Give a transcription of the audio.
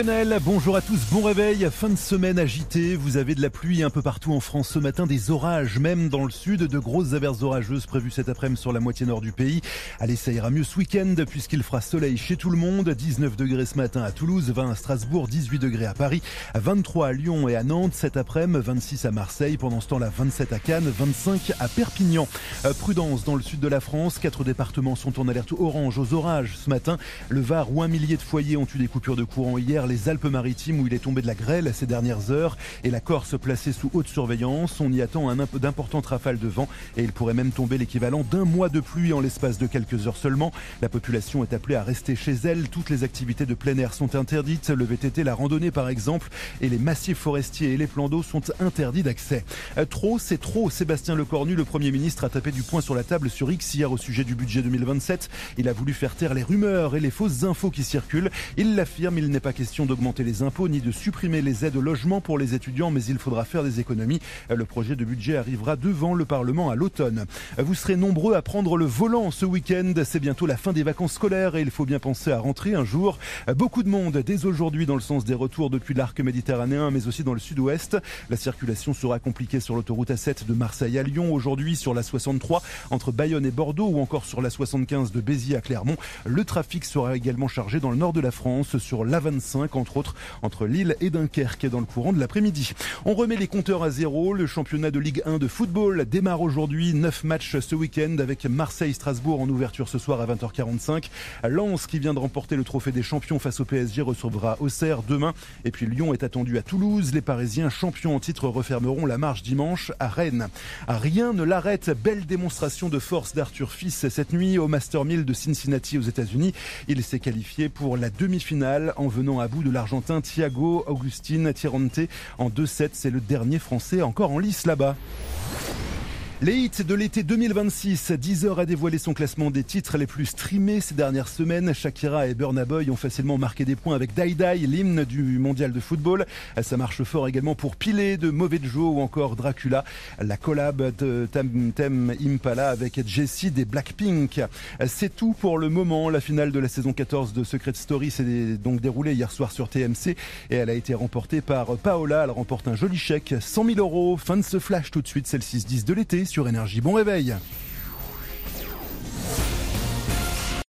Bonjour à tous, bon réveil, fin de semaine agitée, vous avez de la pluie un peu partout en France ce matin, des orages même dans le sud, de grosses averses orageuses prévues cet après-midi sur la moitié nord du pays. Allez, ça ira mieux ce week-end puisqu'il fera soleil chez tout le monde, 19 degrés ce matin à Toulouse, 20 à Strasbourg, 18 degrés à Paris, 23 à Lyon et à Nantes cet après-midi, 26 à Marseille, pendant ce temps-là 27 à Cannes, 25 à Perpignan. Prudence dans le sud de la France, 4 départements sont en alerte orange aux orages ce matin, le Var où un millier de foyers ont eu des coupures de courant hier, les Alpes-Maritimes où il est tombé de la grêle ces dernières heures et la Corse placée sous haute surveillance. On y attend d'importantes rafales de vent et il pourrait même tomber l'équivalent d'un mois de pluie en l'espace de quelques heures seulement. La population est appelée à rester chez elle. Toutes les activités de plein air sont interdites. Le VTT, la randonnée par exemple, et les massifs forestiers et les plans d'eau sont interdits d'accès. Trop, c'est trop. Sébastien Lecornu, le Premier ministre, a tapé du poing sur la table sur X hier au sujet du budget 2027. Il a voulu faire taire les rumeurs et les fausses infos qui circulent. Il l'affirme, il n'est pas question d'augmenter les impôts ni de supprimer les aides au logement pour les étudiants, mais il faudra faire des économies. Le projet de budget arrivera devant le Parlement à l'automne. Vous serez nombreux à prendre le volant ce week-end. C'est bientôt la fin des vacances scolaires et il faut bien penser à rentrer un jour. Beaucoup de monde dès aujourd'hui dans le sens des retours depuis l'arc méditerranéen, mais aussi dans le sud-ouest. La circulation sera compliquée sur l'autoroute A7 de Marseille à Lyon, aujourd'hui sur la 63 entre Bayonne et Bordeaux ou encore sur la 75 de Béziers à Clermont. Le trafic sera également chargé dans le nord de la France sur l'A25 entre autres entre Lille et Dunkerque dans le courant de l'après-midi. On remet les compteurs à zéro. Le championnat de Ligue 1 de football démarre aujourd'hui. 9 matchs ce week-end avec Marseille-Strasbourg en ouverture ce soir à 20h45. Lens qui vient de remporter le trophée des champions face au PSG recevra Auxerre demain. Et puis Lyon est attendu à Toulouse. Les Parisiens champions en titre refermeront la marche dimanche à Rennes. Rien ne l'arrête. Belle démonstration de force d'Arthur Fils cette nuit au Master 1000 de Cincinnati aux États-Unis. Il s'est qualifié pour la demi-finale en venant à bout de l'Argentin Thiago Agustín Tirante en 2-7. C'est le dernier Français encore en lice là-bas. Les hits de l'été 2026, Deezer a dévoilé son classement des titres les plus streamés ces dernières semaines. Shakira et Burna Boy ont facilement marqué des points avec Die Die, l'hymne du mondial de football. Ça marche fort également pour Pilé de Mauvais Joe ou encore Dracula. La collab de Tame Impala avec Jessie des Blackpink. C'est tout pour le moment. La finale de la saison 14 de Secret Story s'est donc déroulée hier soir sur TMC et elle a été remportée par Paola. Elle remporte un joli chèque, 100 000 €. Fin de ce flash tout de suite, c'est le 6-10 de l'été sur Énergie. Bon réveil.